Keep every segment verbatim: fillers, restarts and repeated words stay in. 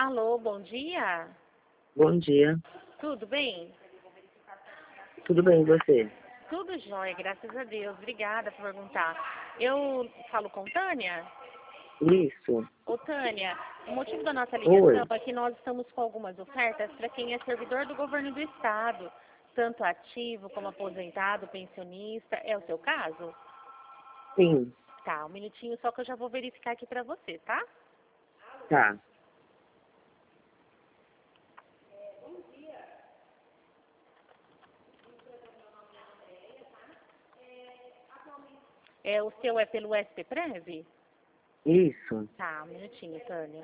Alô, bom dia. Bom dia. Tudo bem? Tudo bem, e você? Tudo jóia, graças a Deus. Obrigada por perguntar. Eu falo com Tânia? Isso. Ô, Tânia, o motivo da nossa Oi. ligação é que nós estamos com algumas ofertas para quem é servidor do governo do estado, tanto ativo como aposentado, pensionista. É o seu caso? Sim. Tá, um minutinho só que eu já vou verificar aqui para você, tá? Tá. É, o seu é pelo S P Prev? Isso. Tá, um minutinho, Tânia.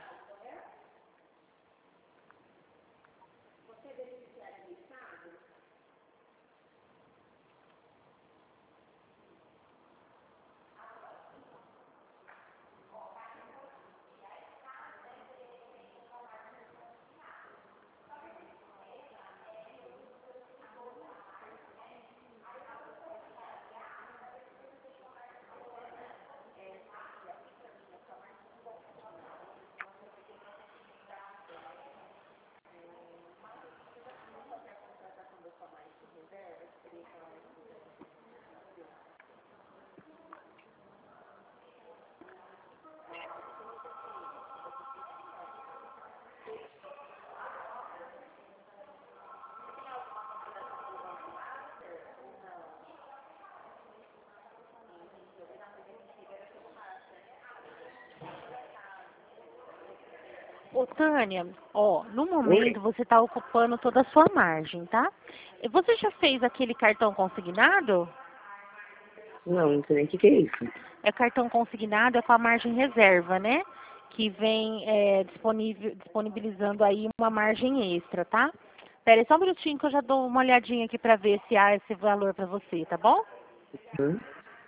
Ô, Tânia, ó, no momento Oi. você está ocupando toda a sua margem, tá? E você já fez aquele cartão consignado? Não, não sei nem o que, que é isso. É cartão consignado, é com a margem reserva, né? Que vem é, disponível, disponibilizando aí uma margem extra, tá? Pera aí só um minutinho que eu já dou uma olhadinha aqui para ver se há esse valor para você, tá bom? Hum?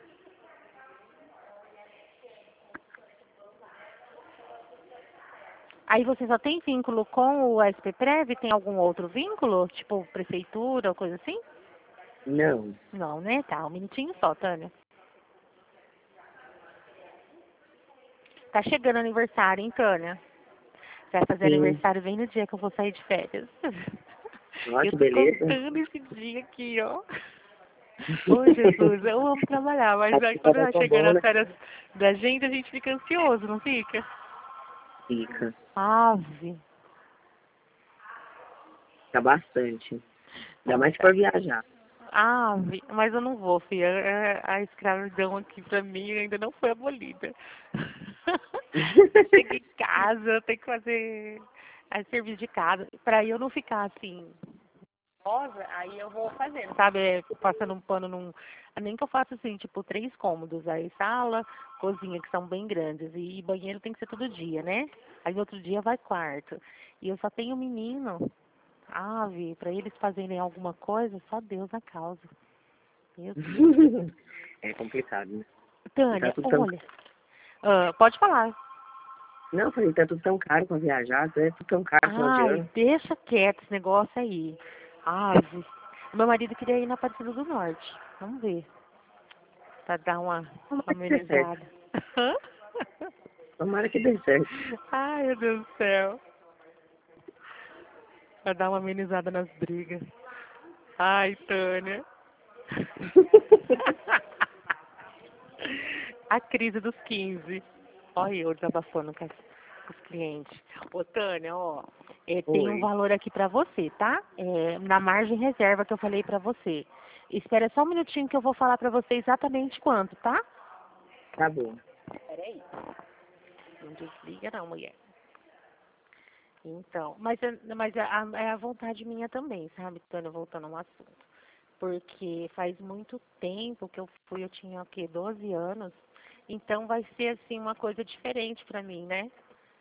Aí você só tem vínculo com o S P Prev? Tem algum outro vínculo? Tipo prefeitura ou coisa assim? Não. Não, né? Tá, um minutinho só, Tânia. Tá chegando o aniversário, hein, Tânia? Vai fazer Sim. aniversário bem no dia que eu vou sair de férias. Ó, Eu que tô beleza. contando esse dia aqui, ó. Ô, Jesus, eu amo trabalhar, mas aí Aqui quando tá vai tão chegando bom, as né? férias da gente, a gente fica ansioso, não fica? Fica. Ave. Fica bastante. Ainda Não, mais se tá. for viajar. Ave, mas eu não vou, filha. A a escravidão aqui pra mim ainda não foi abolida. Chego em casa, eu tenho que fazer a serviço de casa. Pra eu não ficar assim, rosa, aí eu vou fazendo, sabe? É, passando um pano num. Nem que eu faça assim, tipo, três cômodos. Aí sala, cozinha, que são bem grandes. E banheiro tem que ser todo dia, né? Aí no outro dia vai quarto. E eu só tenho um menino. Ave, pra eles fazerem alguma coisa, só Deus a causa. Meu Deus. É complicado, né? E tá Tânia, tudo tão... olha. Ah, pode falar. Não, eu falei, tá tudo tão caro pra viajar, é tudo tão caro no final de Ai, ano. deixa quieto esse negócio aí. Ave. Meu marido queria ir na Aparecida do Norte. Vamos ver. Pra dar uma Tomara que dê certo. amenizada. Hã? Tomara que dê certo. Ai, meu Deus do céu. Pra dar uma amenizada nas brigas. Ai, Tânia. A crise dos quinze. Olha eu desabafando com, as, com os clientes. Ô, Tânia, ó, é, tem um Oi. valor aqui pra você, tá? É, na margem reserva que eu falei pra você. Espera só um minutinho que eu vou falar pra você exatamente quanto, tá? Tá bom. Peraí. Não desliga não, mulher. Então, mas, é- mas é a, é a vontade minha também, sabe, Tânia, voltando ao assunto. Porque faz muito tempo que eu fui, eu tinha o quê, doze anos. Então vai ser assim uma coisa diferente pra mim, né?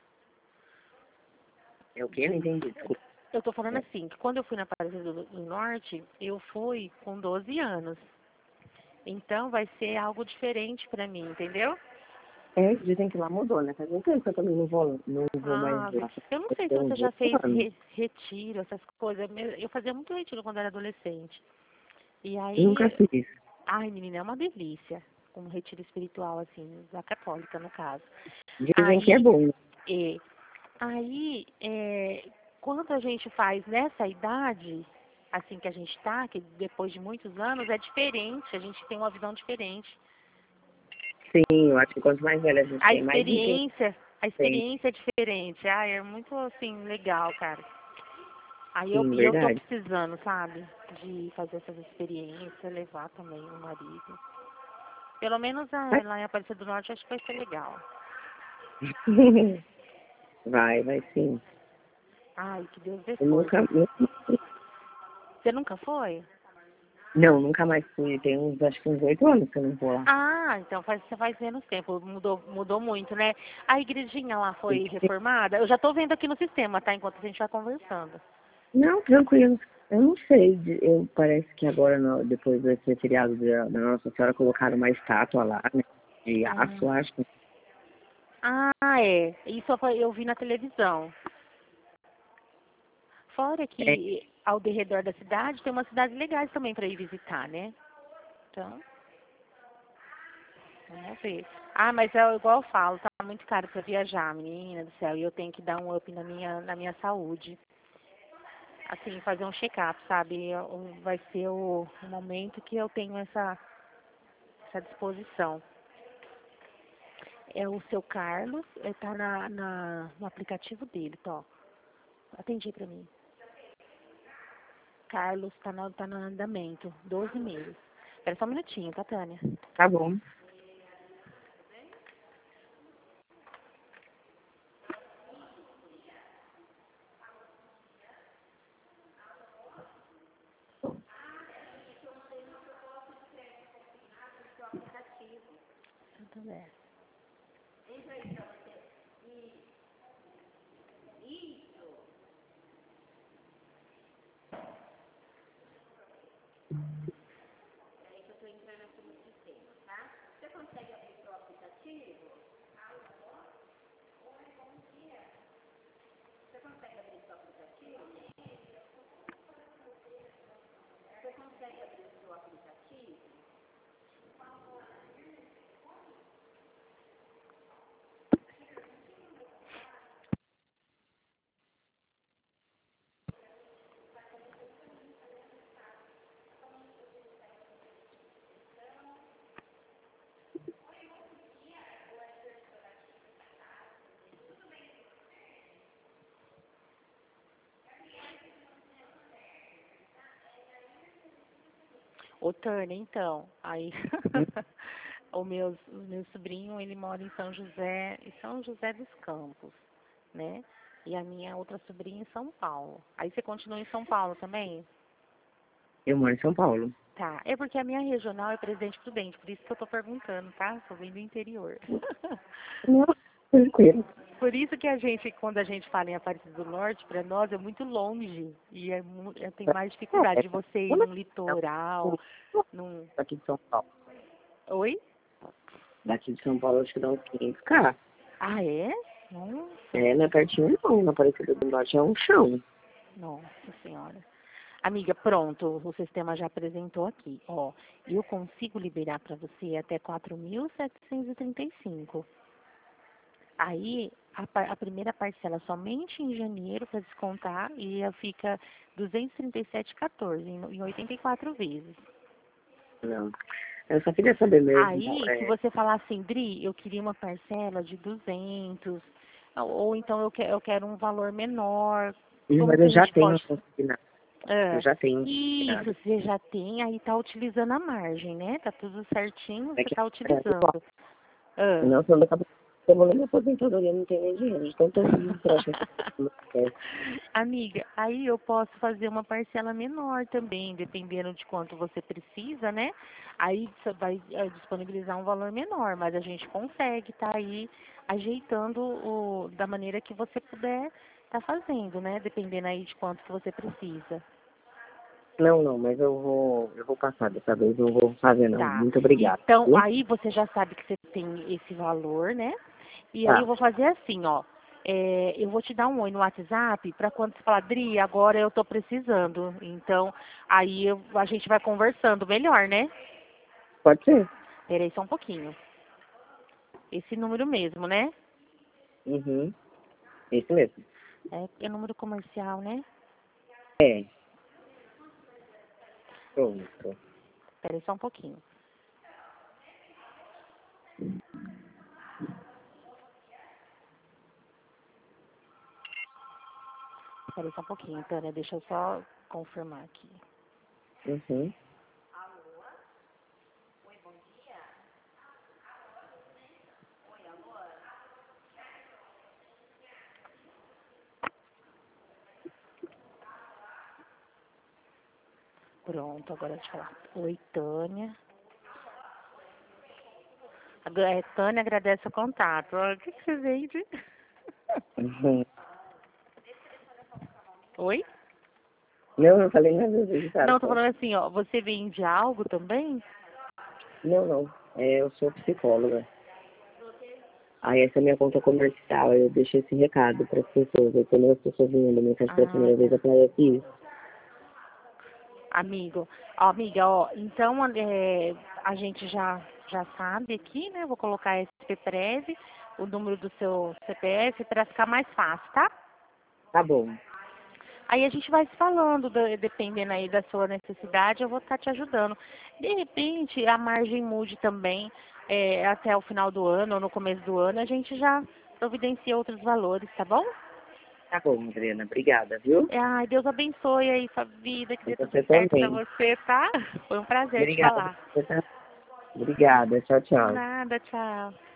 É o quê? Não De, entendi, desculpa. eu tô falando assim, que quando eu fui na Aparecida do, do Norte, eu fui com doze anos. Então vai ser algo diferente pra mim, entendeu? É, dizem que lá mudou, né? Faz um tempo que eu também não vou, não vou mais Ah, lá. eu não sei se Tem você uns já oito fez anos. re- retiro, essas coisas. Eu fazia muito retiro quando era adolescente. E Nunca aí, fiz. ai, menina, é uma delícia. Um retiro espiritual, assim, da católica, no caso. Dizem que é Aí, bom. é, Aí, é, quando a gente faz nessa idade, assim que a gente está, que depois de muitos anos, é diferente, a gente tem uma visão diferente. Sim, eu acho que quanto mais velha a gente A tem, mais experiência, a tem. experiência é diferente. Ah, é muito, assim, legal, cara. Aí eu, Sim, e eu tô verdade. precisando, sabe, de fazer essas experiências, levar também o marido. Pelo menos ah, lá em Aparecida do Norte, acho que vai ser legal. Vai, vai sim. Ai, que Deus dê Eu nunca, força. nunca- Você nunca foi? não, nunca mais fui. Tem uns, acho que uns oito anos que eu não vou lá. Ah, então faz, você faz menos tempo, mudou, mudou muito, né? A igrejinha lá foi reformada? Eu já tô vendo aqui no sistema, tá? Enquanto a gente vai conversando. Não, tranquilo. Eu não sei. de- Eu, parece que agora, no- depois desse feriado da, da Nossa Senhora, colocaram uma estátua lá, né? De aço, Hum. acho. Ah, é. Isso eu eu vi na televisão. Fora É, que ao derredor da cidade tem umas cidades legais também para ir visitar, né? Então, vamos ver. Ah, mas é igual eu falo, tá muito caro para viajar, menina do céu, e eu tenho que dar um up na minha, na minha saúde. Assim, fazer um check-up, sabe? Eu- Vai ser o, o momento que eu tenho essa, essa disposição. É o seu Carlos, ele tá na, na, no aplicativo dele, tá? Ó. Atendi pra mim. Carlos tá, no, tá no andamento, doze meses. Espera só um minutinho, tá, Tânia? tá bom. Santander. Ô, Tânia, então, aí o meu, o meu sobrinho, ele mora em São José, em São José dos Campos, né? E a minha outra sobrinha em São Paulo. Aí você continua em São Paulo também? Eu moro em São Paulo. Tá. É porque a minha regional é Presidente Prudente, por isso que eu tô perguntando, tá? Sou bem do interior. Não, tranquilo. Por isso que a gente, quando a gente fala em Aparecida do Norte, para nós é muito longe. E é, mu- é, tem mais dificuldade É, de você ir eu num não- litoral, num... daqui de São Paulo. Oi? Daqui de São Paulo, acho que dá uns quinhentos km. Ah, é? Nossa, É, não é pertinho não, na Aparecida do Norte é um chão. nossa senhora. Amiga, pronto, o sistema já apresentou aqui. Ó, eu consigo liberar para você até quatro mil setecentos e trinta e cinco. Aí, a, par- a primeira parcela somente em janeiro para descontar e aí fica duzentos e trinta e sete vírgula quatorze em, em oitenta e quatro vezes. Não. Eu só queria saber mesmo. Aí, se É, você falar assim, Dri, eu queria uma parcela de duzentos, ou, ou então eu, que, eu quero um valor menor, como mas que eu a já gente tenho pode... consignado. Eu Ah, já tenho isso, consignado. você já tem, aí tá utilizando a margem, né? Tá tudo certinho, É você que tá é, igual. utilizando. Ah. Não, senão daqui a pouco eu vou na minha aposentadoria, não tenho nem dinheiro. De tanto trouxa que eu tenho. Amiga, aí eu posso fazer uma parcela menor também, dependendo de quanto você precisa, né? Aí você vai eh, disponibilizar um valor menor, mas a gente consegue tá aí ajeitando o, da maneira que você puder tá fazendo, né? Dependendo aí de quanto que você precisa. Não, não, mas eu vou, eu vou passar dessa vez, eu vou fazer não. Tá. Muito obrigado. Então, Viu? aí você já sabe que você tem esse valor, né? E aí eu Tá, vou fazer assim, ó. É, eu vou te dar um oi no WhatsApp para quando você falar, Dri, agora eu tô precisando. Então, aí eu- a gente vai conversando melhor, né? pode ser. Peraí só um pouquinho. Esse número mesmo, né? Uhum. Isso mesmo. É, é número comercial, né? É. Pronto. Espera aí só um pouquinho. Espera aí só um pouquinho, Tânia. Deixa eu só confirmar aqui. Uhum. Pronto, agora deixa eu falar. Oi, Tânia. Agora, é, Tânia agradece o contato. Ó, o que, que você vende? Uhum. Oi? Não, não falei nada registrado, Não, tô pode. falando assim, ó. Você vende algo também? Não, não. É, eu sou psicóloga. Aí essa é a minha conta comercial. Eu deixei esse recado para as pessoas. Eu quando as pessoas me mandam mensagem pela Ah, primeira vez, tá. eu falei aqui. Amigo. Ó, amiga, ó. Então, é, a gente já, já sabe aqui, né? Vou colocar esse Prev, o número do seu C P F, para ficar mais fácil, tá? Tá bom. Aí a gente vai se falando, de- dependendo aí da sua necessidade, eu vou estar te ajudando. De repente, a margem mude também, é, até o final do ano ou no começo do ano, a gente já providencia outros valores, tá bom? Tá bom, Adriana. Obrigada, viu? É, ai, Deus abençoe aí sua vida, que E dê tudo você certo pra também. você, tá? Foi um prazer te Obrigada. falar. Você tá- Obrigada. Tchau, tchau. Nada, tchau.